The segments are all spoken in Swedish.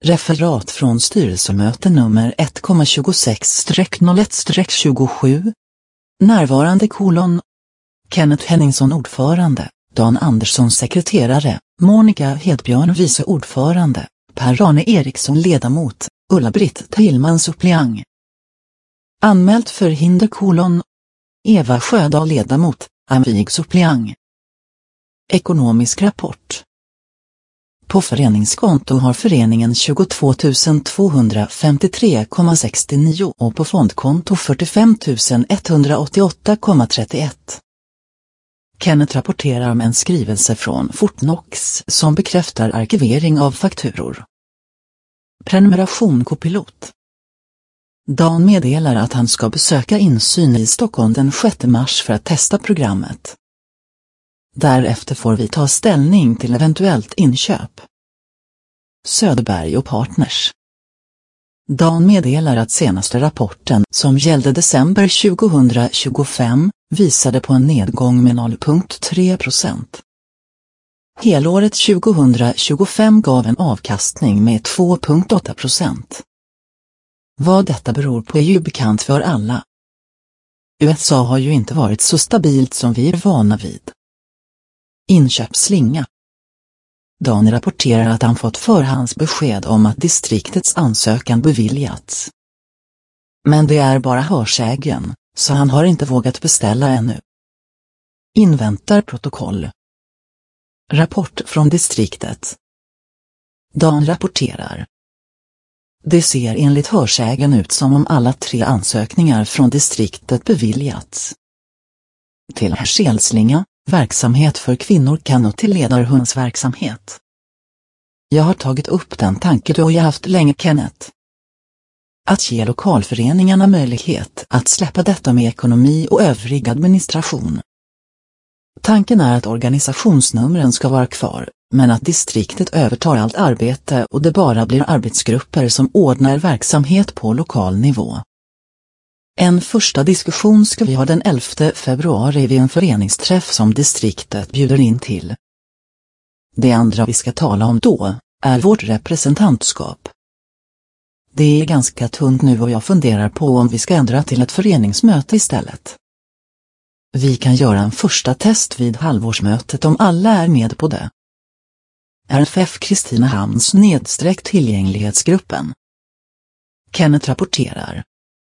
Referat från styrelsemöte nummer 1,26-01-27. Närvarande : Kenneth Henningsson ordförande, Dan Andersson sekreterare, Monica Hedbjörn vice ordförande, Per-Arne Eriksson ledamot, Ulla-Britt Tillman suppleant. Anmält förhinder : Eva Sjödahl ledamot, Anvig suppleant. Ekonomisk rapport. På föreningskonto har föreningen 22 253,69 och på fondkonto 45 188,31. Kenneth rapporterar om en skrivelse från Fortnox som bekräftar arkivering av fakturor. Prenumeration Copilot. Dan meddelar att han ska besöka insyn i Stockholm den 6 mars för att testa programmet. Därefter får vi ta ställning till eventuellt inköp. Söderberg och Partners. Dan meddelar att senaste rapporten, som gällde december 2025, visade på en nedgång med 0,3%. Helåret 2025 gav en avkastning med 2,8%. Vad detta beror på är ju bekant för alla. USA har ju inte varit så stabilt som vi är vana vid. Inköpsslinga. Dan rapporterar att han fått förhandsbesked om att distriktets ansökan beviljats. Men det är bara hörsägen, så han har inte vågat beställa ännu. Inväntar protokoll. Rapport från distriktet. Dan rapporterar. Det ser enligt hörsägen ut som om alla 3 ansökningar från distriktet beviljats. Till Herselslinga, verksamhet för kvinnor kan och till ledarhundsverksamhet. Jag har tagit upp den tanke du och jag haft länge, Kenneth. Att ge lokalföreningarna möjlighet att släppa detta med ekonomi och övrig administration. Tanken är att organisationsnumren ska vara kvar, men att distriktet övertar allt arbete och det bara blir arbetsgrupper som ordnar verksamhet på lokal nivå. En första diskussion ska vi ha den 11 februari vid en föreningsträff som distriktet bjuder in till. Det andra vi ska tala om då är vårt representantskap. Det är ganska tunt nu och jag funderar på om vi ska ändra till ett föreningsmöte istället. Vi kan göra en första test vid halvårsmötet om alla är med på det. RFF Kristinehamns-tillgänglighetsgruppen. Kenneth rapporterar.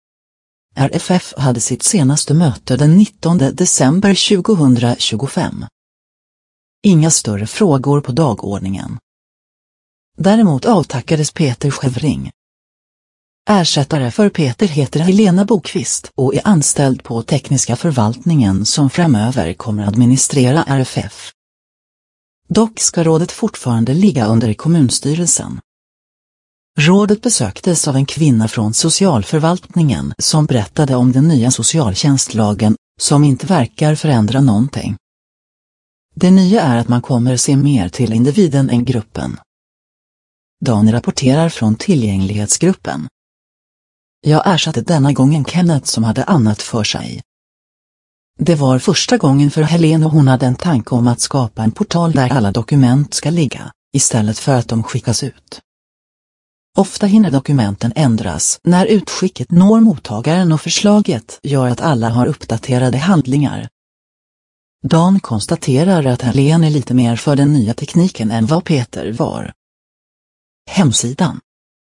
RFF hade sitt senaste möte den 19 december 2025. Inga större frågor på dagordningen. Däremot avtackades Peter Schevring. Ersättare för Peter heter Helena Bokvist och är anställd på tekniska förvaltningen som framöver kommer administrera RFF. Dock ska rådet fortfarande ligga under kommunstyrelsen. Rådet besöktes av en kvinna från socialförvaltningen som berättade om den nya socialtjänstlagen, som inte verkar förändra någonting. Det nya är att man kommer se mer till individen än gruppen. Dan rapporterar från tillgänglighetsgruppen. Jag ersatte denna gången Kenneth som hade annat för sig. Det var första gången för Helene och hon hade en tanke om att skapa en portal där alla dokument ska ligga, istället för att de skickas ut. Ofta hinner dokumenten ändras när utskicket når mottagaren och förslaget gör att alla har uppdaterade handlingar. Dan konstaterar att Helene är lite mer för den nya tekniken än vad Peter var. Hemsidan.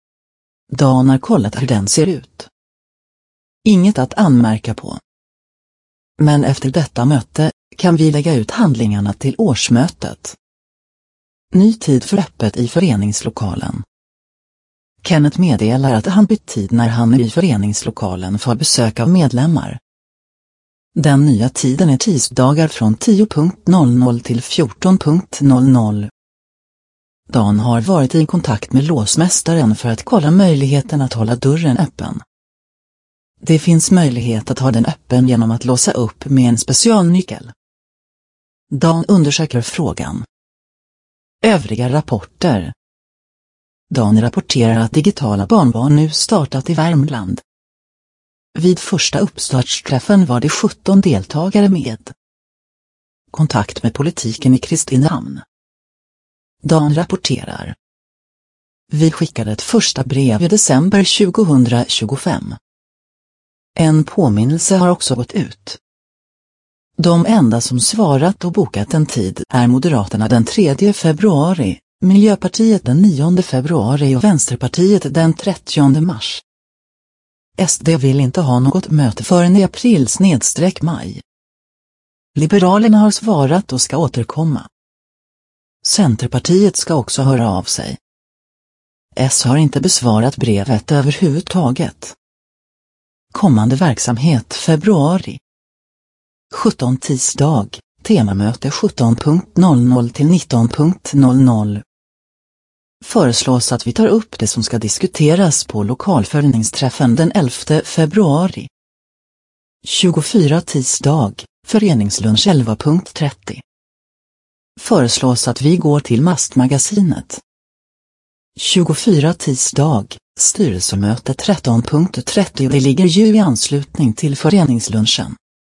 Dan har kollat hur den ser ut. Inget att anmärka på. Men efter detta möte kan vi lägga ut handlingarna till årsmötet. Ny tid för öppet i föreningslokalen. Kenneth meddelar att han bytt tid när han är i föreningslokalen för besök av medlemmar. Den nya tiden är tisdagar från 10.00 till 14.00. Dan har varit i kontakt med låsmästaren för att kolla möjligheten att hålla dörren öppen. Det finns möjlighet att ha den öppen genom att låsa upp med en specialnyckel. Dan undersöker frågan. Övriga rapporter. Dan rapporterar att digitala barnbarn nu startat i Värmland. Vid första uppstartsträffen var det 17 deltagare med. Kontakt med politiken i Kristinehamn. Dan rapporterar. Vi skickade ett första brev i december 2025. En påminnelse har också gått ut. De enda som svarat och bokat en tid är Moderaterna den 3 februari, Miljöpartiet den 9 februari och Vänsterpartiet den 30 mars. SD vill inte ha något möte förrän i april/maj. Liberalerna har svarat och ska återkomma. Centerpartiet ska också höra av sig. S har inte besvarat brevet överhuvudtaget. Kommande verksamhet februari. 17 tisdag, temamöte 17.00 till 19.00. Föreslås att vi tar upp det som ska diskuteras på lokalföreningsträffen den 11 februari. 24 tisdag, föreningslunch 11.30. Föreslås att vi går till Mastmagasinet. 24 tisdag, styrelsemöte 13.30. Det ligger ju i anslutning till föreningslunchen.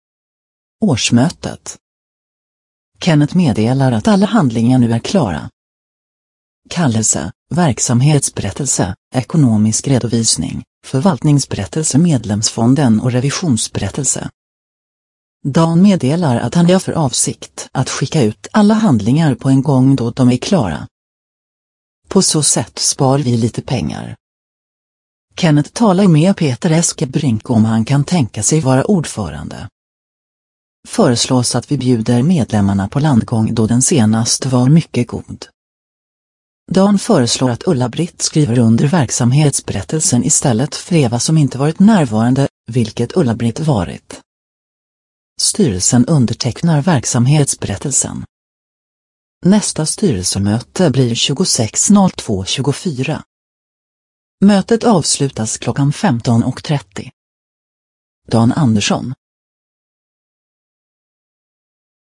Årsmötet. Kenneth meddelar att alla handlingar nu är klara. Kallelse, verksamhetsberättelse, ekonomisk redovisning, förvaltningsberättelse, medlemsfonden och revisionsberättelse. Dan meddelar att han har för avsikt att skicka ut alla handlingar på en gång då de är klara. På så sätt spar vi lite pengar. Kenneth talar med Peter Eskebrink om han kan tänka sig vara ordförande. Föreslås att vi bjuder medlemmarna på landgång då den senast var mycket god. Dan föreslår att Ulla-Britt skriver under verksamhetsberättelsen istället för Eva som inte varit närvarande, vilket Ulla-Britt varit. Styrelsen undertecknar verksamhetsberättelsen. Nästa styrelsemöte blir 26.02.24. Mötet avslutas klockan 15.30. Dan Andersson,